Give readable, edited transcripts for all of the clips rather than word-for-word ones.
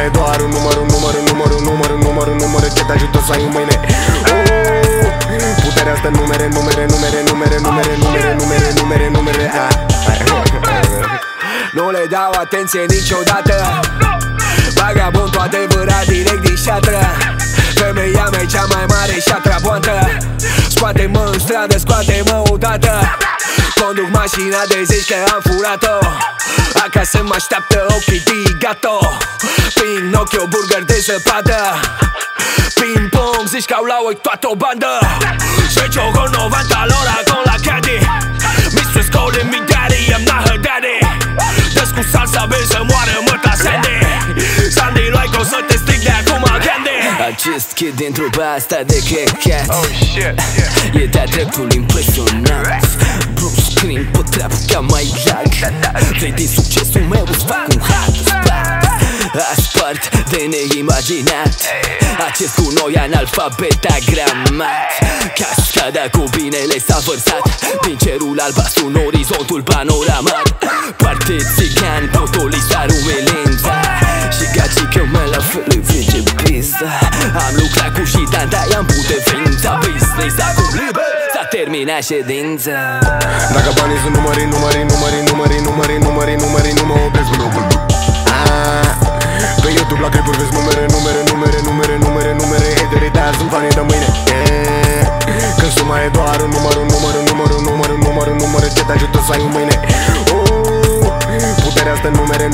e doar un număr ce te ajută să ai un mâine. Puterea asta numere. Nu le dau atenție niciodată, vagabondul adevărat direct din șatră. Femeia mea e cea mai mare șatra poantă. Scoate-mă în stradă, scoate-mă odată. Conduc mașina de zeci că am furat-o. Acasă mă așteaptă ochii Digato. Prin ochi o burger de zăpadă. Ping-pong zici că au la ochi toată o bandă. Se gioco 90 l'ora con la caddy. Mistress calling me daddy, I'm not her daddy. Dă-s cu salsa, vezi să moară măta Sandy. Sandy, luai că o să te stric de acum candy. Acest kid din trupa asta de checat, oh shit, e de-a dreptul impresionant. Bruce Screen pe treabă ca mai lag. Vrei din succesul meu îți fac un hard spot. Aspart de neimaginat. Acest cu noi analfabet agramat. Cascada cu binele s-a vărsat din cerul albastru în orizontul panoramat. Parte țigan, potolii s-ar umelința. Și gagică mea la fel îi vige pizda. Am lucrat cu Shidan, dar i-am pute ființa. Business acum liber, s-a terminat ședința. Dacă banii sunt numări, nu mă opresc blogul. Pe YouTube la clipuri vezi numere. Haterii de-aia sunt fanii de mâine. Că suma e doar un număr ce te ajută să ai un mâine. Puterea asta numere.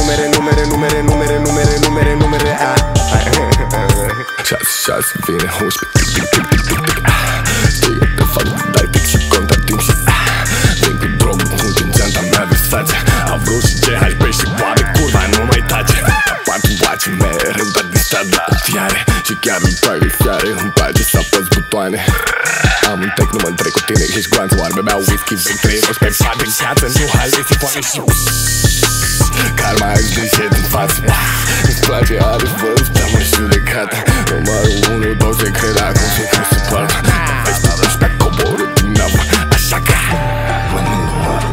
6 vine 11. Știi că te fac, dai pic și contratimp și vin cu drogul cu din geanta mea Versace. Am vrut și GHB și poate curva nu mai tace. Poate face mereu, dar distrat de confiare. Și chiar îmi trage fiare, îmi place să apăs butoane. Am un tec, nu mă întrec cu tine, ești gloanță oarbe, beau whisky, zic 3 roși pe pat în viață. Nu halezi, poate și karma îți deșed în față. Îți place adevărul, stai mă judecată. Numărul 1, 2, se cred acum fie cum se poartă. Vezi tot ăștia coborât din navă, așa că mănânc numărul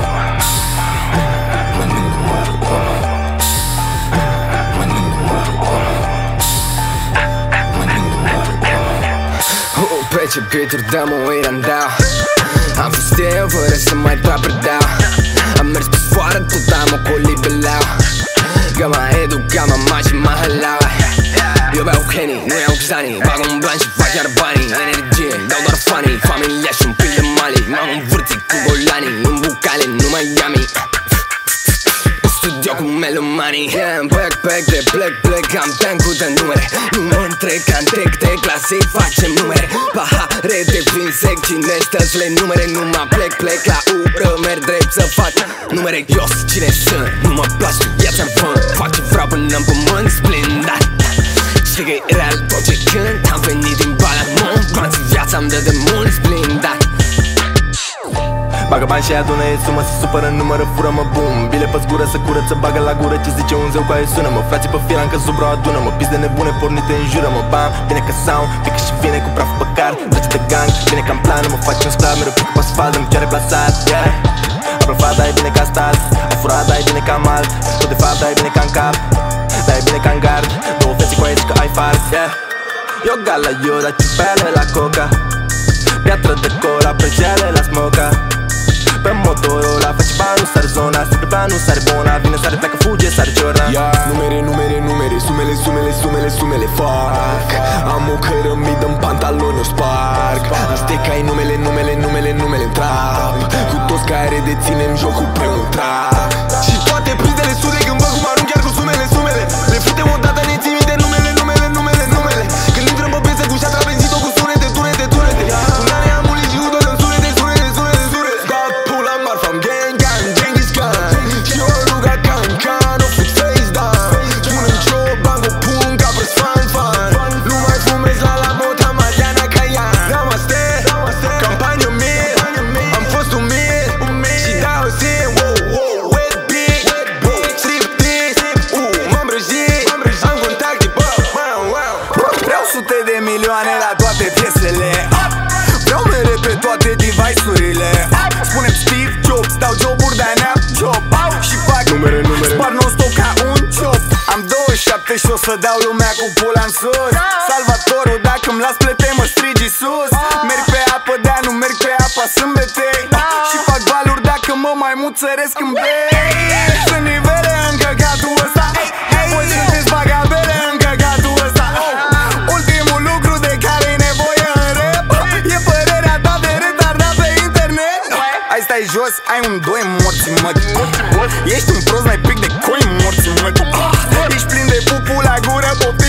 1. Pe ce beat-uri dă-mă o irandau. Am fost eu fără să mai dau predau. Am mers pe sfoară, tot am o colibelau. Că mă educa mama și mă hălau. Eu beau Henny, nu iau Xani. Bag un blan și fac iar banii. Energie, dau doar fanii. Familia și un pic de mali. M-am învârtit cu golanii. În bucale, nu Miami. Studio cu melomanii. În backpack de plec. Am tankul de numere. Nu mă întrec, am te clasic, facem numere. Pahare de vin sec, cine stă-ți le numere. Nu mă plec la ură, merg drept să fac numere. Eu sunt cine sunt, nu mă place viața-n fân. Fac ce vreau până-n pământ splendat. Știi că e real tot ce cânt. Am venit din Balamont, bani viața-mi dă de mult splendat. Bagă bani și adună, e sumă, se supără, numără, fură-mă, bum. Bile pe zgură, să curăță, bagă la gură. Ce zice un zeu cu aia sună-mă. Frații pe fira, încă sub vreo adună-mă. Pis de nebune, pornite în jură-mă. Bam, vine ca sound, pică și vine cu praf pe car. Dragi de gang, vine ca-n plan, mă face un sclav. Mereu pică pe asfalt, îmi ceare plasat, yeah. A blufat, dar e bine ca stat. A furat, dar e bine ca malt. Tot de fapt, dar e bine ca-n cap. Dar e bine ca-n gard. Două feții cu aia zic că ai fart, yeah. Eu gala, eu da cipele la coca. Piatră de cola, prăjeale la smoca. Pe Motorola, faci bani, nu sari zona. Strică bani, nu sari bona. Vine, sare, pleacă, fuge, sare, ciorna, yeah. Numere, sumele, fac. Am o cărămidă-n pantaloni, o sparg. Astecai numele-n trap. Cu toți care deținem jocul pe un trac. Și toate prizele sude când văd cum arunc chiar cu sumele. Le futem odată, ne ții minte numele. Când intrăm pe piesă cu șatra benzito cu sunete. Cu nane am mulit și cu tot în sunete. Scot pula marfa, am gang, Genghis Khan. Și eu ruga can, o fix face down. Pun în job, bang o pun ca prăs fan. Nu mai fumez la mota Mariana Caian. Namaste, campanie mil. Am fost umil și dau zi, wow, wet beat, striptease, m-am brăjit. Am contacte, wow. Vreau sute de milioane la toate piesele. Vreau mere pe toate device-urile. Spune-mi Steve Jobs, dau joburi, de-aia neam job. Și fac numere, spar non-stop ca un job. Am 27 să dau lumea cu pula în sus. Salvatorul, dacă îmi las plete mă strigi sus. Merg pe apă, de-a nu merg pe apa sâmbetei. Și fac valuri dacă mă mai muțăresc în bei. Sunt nivele în căcatul ăsta. Voi sunteți bagabele în căcatul ăsta. Ultimul lucru de care e nevoie în rap e părerea ta de retardat pe internet. Hai stai jos, ai un doi morți mă. Ești un prost, n-ai pic de coi morți mă. Ești plin de pupu la gură,